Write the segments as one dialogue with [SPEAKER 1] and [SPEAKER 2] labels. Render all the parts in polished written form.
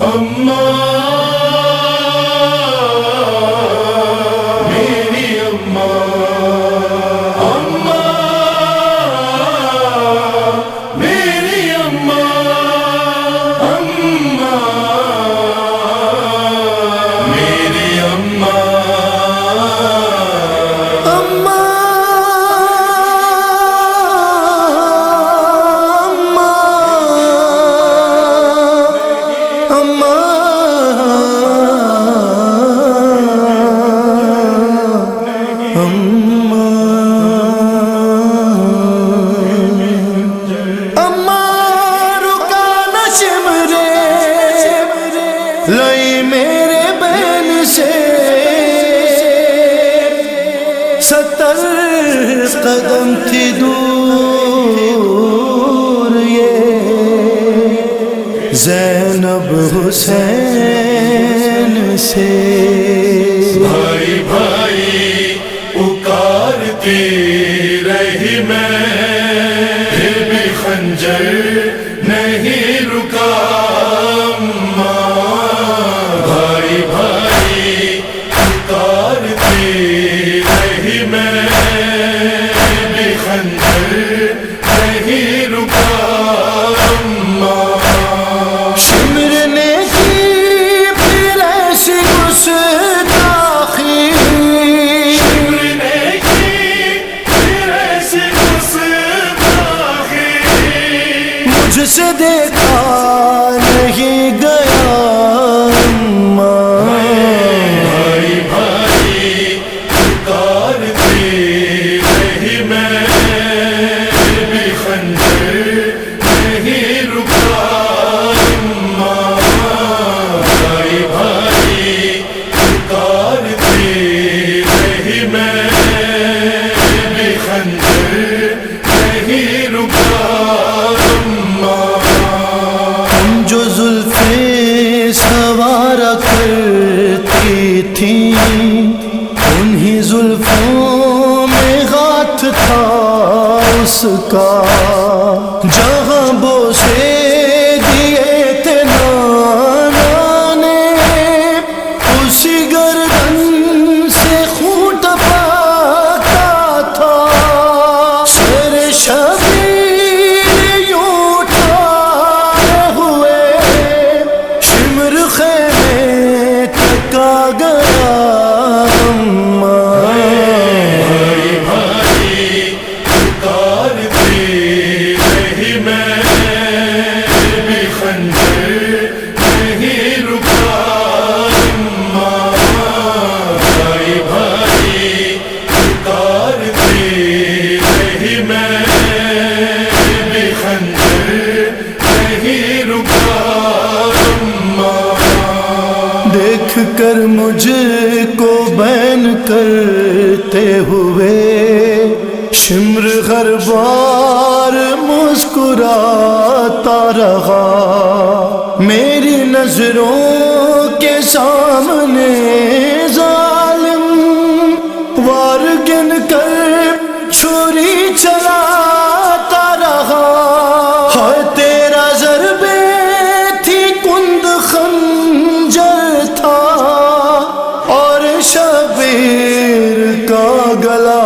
[SPEAKER 1] لائی میرے بین سے 70 قدم تھی دور یہ زینب حسین سے
[SPEAKER 2] بھائی بھائی پکارتی رہی میں پھر بھی خنجر نہیں رکا بھائی بھائی پکارتی رہی میں پھر بھی خنجر نہیں رکا
[SPEAKER 1] شمر نے کی پھر ایسی گستاخی مجھ سے دیکھا نہیں گیا
[SPEAKER 2] بھائی بھائی پکارتی رہی میں پھر بھی خنجر نہیں رکا بھائی بھائی پکارتی رہی میں پھر بھی خنجر نہیں رکا
[SPEAKER 1] جو زلفیں سوار کرتی تھیں انہی زلفوں میں ہاتھ تھا اس کا جہاں بوسے دیے تھے نانا نے اسی گردن سے خون ٹپکتا تھا سر شبیر یوں اٹھائے ہوئے شمر خیمے تک آ گیا
[SPEAKER 2] بھائی بھائی پکارتی رہی میں پھر بھی خنجر نہیں رکا بھائی بھائی پکارتی رہی میں پھر بھی خنجر نہیں رکا
[SPEAKER 1] دیکھ کر مجھ کو بین کرتے ہوئے شمر ہر بار مسکراتا رہا میری نظروں کے سامنے ظالم وار گن کر چھری چلاتا رہا ہائے تیرا ضربے تھی کند خنجر تھا اور شبیر کا گلا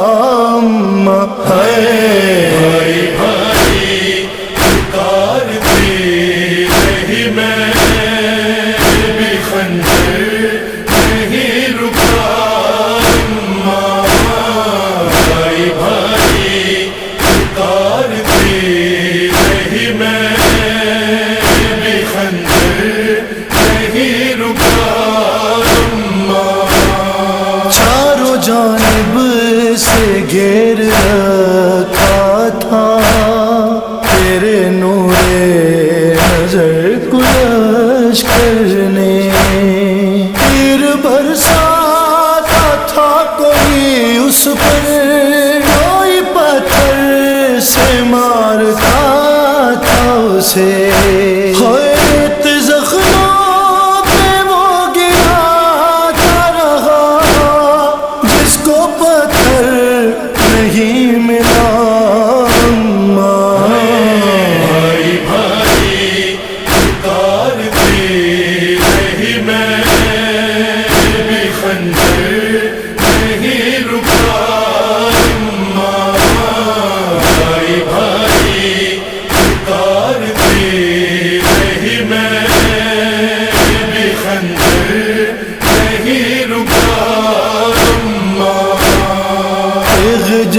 [SPEAKER 1] ہے
[SPEAKER 2] بھائی بھائی پکارتی رہی میں پھر بھی خنجر نہیں رکا بھائی بھائی پکارتی رہی میں پھر بھی خنجر نہیں رکا
[SPEAKER 1] چاروں جانب سے گھیر رکھا تھا تیرے نور نظر کو لشکر نے تیر برساتا تھا کوئی اس پر کوئی پتھر سے مارتا تھا اسے خیرت زخموں پہ وہ گراتا رہا جس کو پتھر نہیں ملا
[SPEAKER 2] بھائی بھائی پکارتی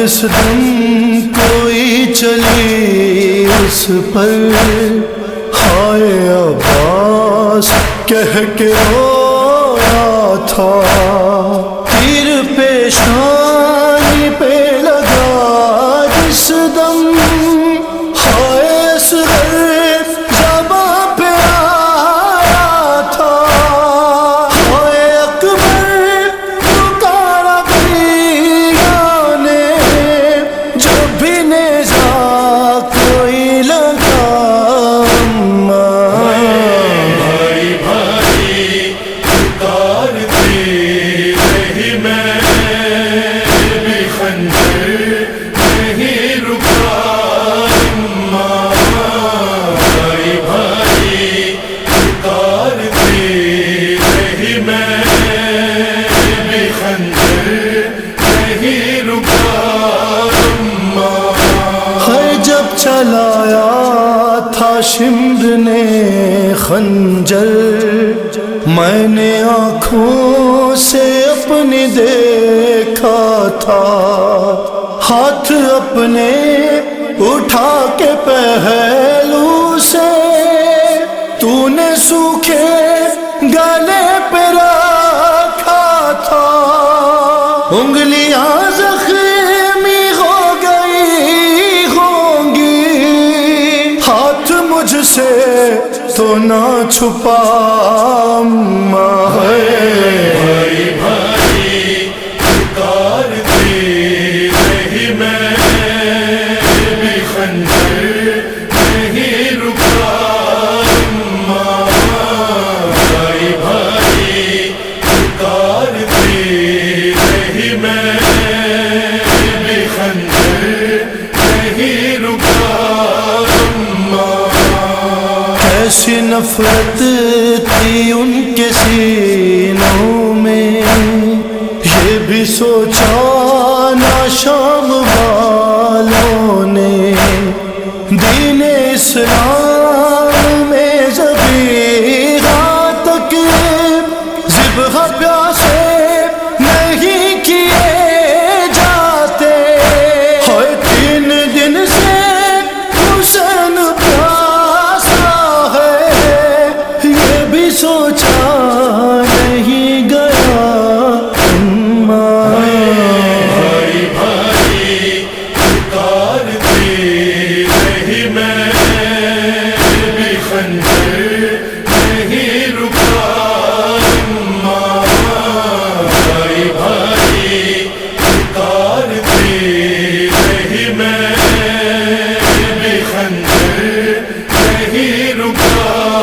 [SPEAKER 1] جس دم کوئی چلی اس پر ہائے عباس کہہ کے رویا تھا، تیر پیشانی پہ لگا جس دم ہائے اصغر زباں پہ آیا تھا، ہائے اکبر پکارا بھیا نے جب بھی نیزہ کوئی لگا،
[SPEAKER 2] بھائی بھائی پکارتے رہی میں بھی خنجر نہیں رکا، بھائی بھائی پکارتے رہی میں بھی خنجر نہیں رکا،
[SPEAKER 1] ہے جب چلایا تھا شمر نے خنجر، میں نے آنکھوں سے اپنی دیکھا تھا، ہاتھ اپنے اٹھا کے پہلو سے تو نے سوکھے گلے پہ رکھا تھا، انگلیاں زخمی ہو گئی ہوں گی، ہاتھ مجھ سے تو نہ چھپا
[SPEAKER 2] بھائی بھائی پکارتے رہی میں بھی خنجر نہیں رکا، بھائی بھائی پکارتے رہی میں بھی خنجر نہیں رکا،
[SPEAKER 1] کیسی نفرت تھی ان کے سینوں میں، یہ بھی سوچا نہ شام والوں نے، دین اسلام میں ذبیحہ تک ذبح پیاسے نہیں کیے جاتے، ہر 3 دن سے حسین سوچا نہیں گیا،
[SPEAKER 2] بھائی بھائی پکارتے رہی میں بھی خنجر نہیں رکا، بھائی بھائی پکارتے رہی میں بھی خنجر نہیں رکا،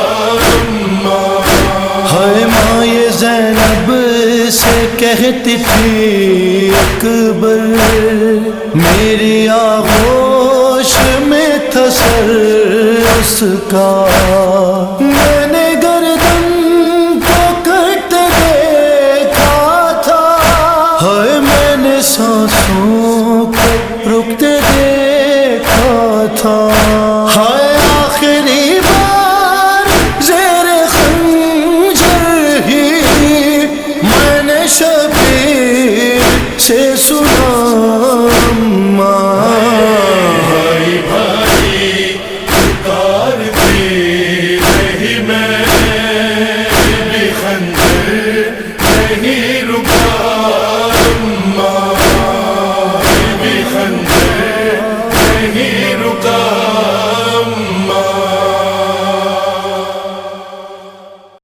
[SPEAKER 1] ہے ماں یہ زینب سے کہتی تھی اکبر، میری آغوش میں تھا سر اس کا،